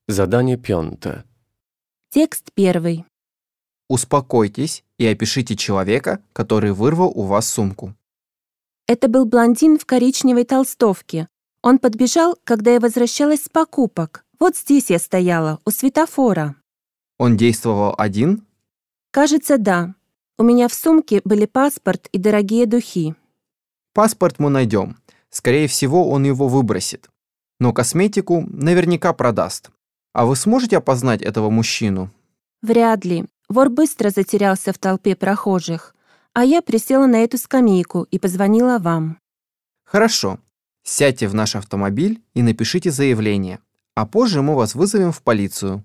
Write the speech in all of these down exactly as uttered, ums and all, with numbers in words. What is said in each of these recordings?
Zadanie piąte. Текст первый. Успокойтесь и опишите человека, который вырвал у вас сумку. Это был блондин в коричневой толстовке. Он подбежал, когда я возвращалась с покупок. Вот здесь я стояла, у светофора. Он действовал один? Кажется, да. У меня в сумке были паспорт и дорогие духи. Паспорт мы найдем. Скорее всего, он его выбросит. Но косметику наверняка продаст. А вы сможете опознать этого мужчину? Вряд ли. Вор быстро затерялся в толпе прохожих. А я присела на эту скамейку и позвонила вам. Хорошо. Сядьте в наш автомобиль и напишите заявление. А позже мы вас вызовем в полицию.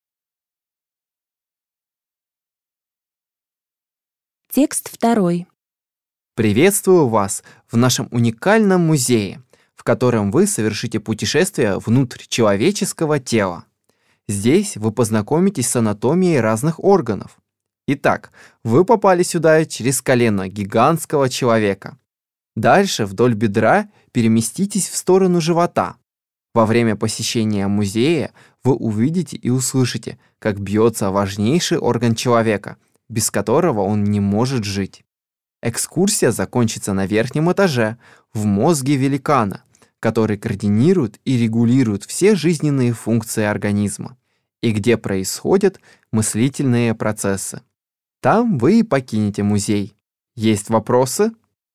Текст второй. Приветствую вас в нашем уникальном музее, в котором вы совершите путешествие внутрь человеческого тела. Здесь вы познакомитесь с анатомией разных органов. Итак, вы попали сюда через колено гигантского человека. Дальше вдоль бедра переместитесь в сторону живота. Во время посещения музея вы увидите и услышите, как бьется важнейший орган человека, без которого он не может жить. Экскурсия закончится на верхнем этаже, в мозге великана, который координирует и регулирует все жизненные функции организма, и где происходят мыслительные процессы. Там вы и покинете музей. Есть вопросы?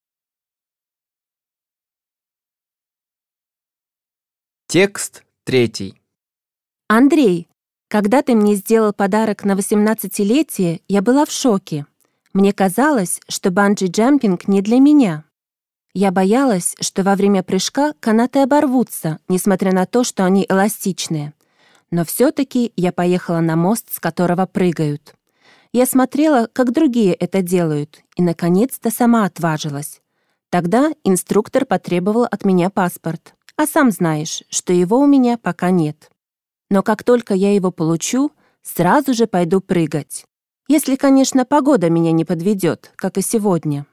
Текст третий. Андрей, когда ты мне сделал подарок на восемнадцатилетие, я была в шоке. Мне казалось, что банджи-джампинг не для меня. Я боялась, что во время прыжка канаты оборвутся, несмотря на то, что они эластичные. Но все-таки я поехала на мост, с которого прыгают. Я смотрела, как другие это делают, и, наконец-то, сама отважилась. Тогда инструктор потребовал от меня паспорт. А сам знаешь, что его у меня пока нет. Но как только я его получу, сразу же пойду прыгать. Если, конечно, погода меня не подведет, как и сегодня.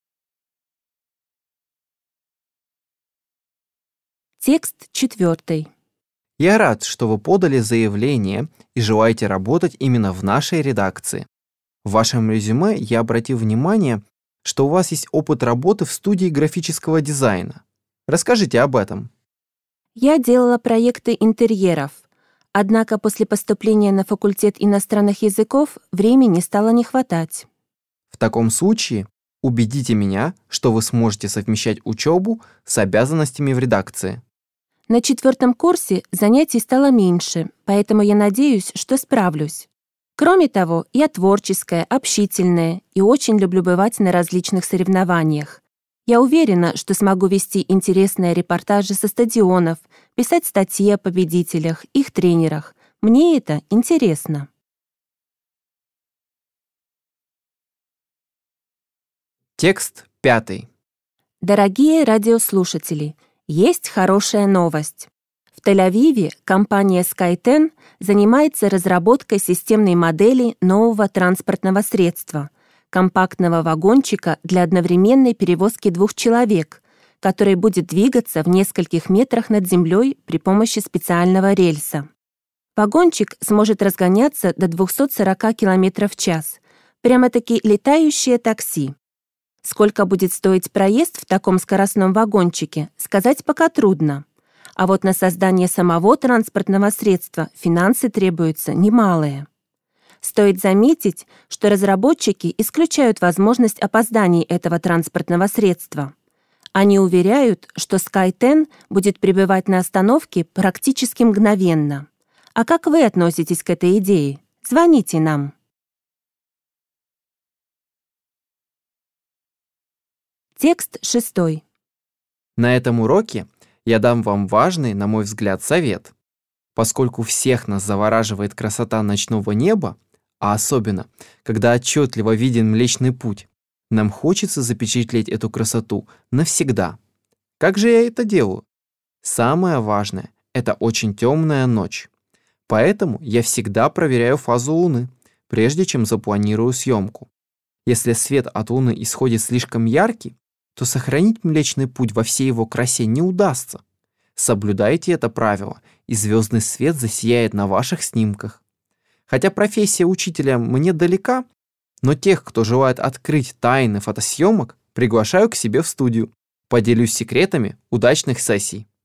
Текст четвертый. Я рад, что вы подали заявление и желаете работать именно в нашей редакции. В вашем резюме я обратил внимание, что у вас есть опыт работы в студии графического дизайна. Расскажите об этом. Я делала проекты интерьеров. Однако после поступления на факультет иностранных языков времени стало не хватать. В таком случае убедите меня, что вы сможете совмещать учебу с обязанностями в редакции. На четвертом курсе занятий стало меньше, поэтому я надеюсь, что справлюсь. Кроме того, я творческая, общительная и очень люблю бывать на различных соревнованиях. Я уверена, что смогу вести интересные репортажи со стадионов, писать статьи о победителях, их тренерах. Мне это интересно. Текст пятый. Дорогие радиослушатели, есть хорошая новость. В Тель-Авиве компания SkyTen занимается разработкой системной модели нового транспортного средства – компактного вагончика для одновременной перевозки двух человек, который будет двигаться в нескольких метрах над землей при помощи специального рельса. Вагончик сможет разгоняться до двухсот сорока километров в час. Прямо-таки летающее такси. Сколько будет стоить проезд в таком скоростном вагончике, сказать пока трудно. А вот на создание самого транспортного средства финансы требуются немалые. Стоит заметить, что разработчики исключают возможность опозданий этого транспортного средства. Они уверяют, что SkyTen будет прибывать на остановке практически мгновенно. А как вы относитесь к этой идее? Звоните нам. Текст шестой. На этом уроке я дам вам важный, на мой взгляд, совет. Поскольку всех нас завораживает красота ночного неба, а особенно, когда отчетливо виден Млечный Путь, нам хочется запечатлеть эту красоту навсегда. Как же я это делаю? Самое важное – это очень темная ночь. Поэтому я всегда проверяю фазу Луны, прежде чем запланирую съемку. Если свет от Луны исходит слишком яркий, то сохранить Млечный Путь во всей его красе не удастся. Соблюдайте это правило, и звездный свет засияет на ваших снимках. Хотя профессия учителя мне далека, но тех, кто желает открыть тайны фотосъемок, приглашаю к себе в студию. Поделюсь секретами удачных сессий.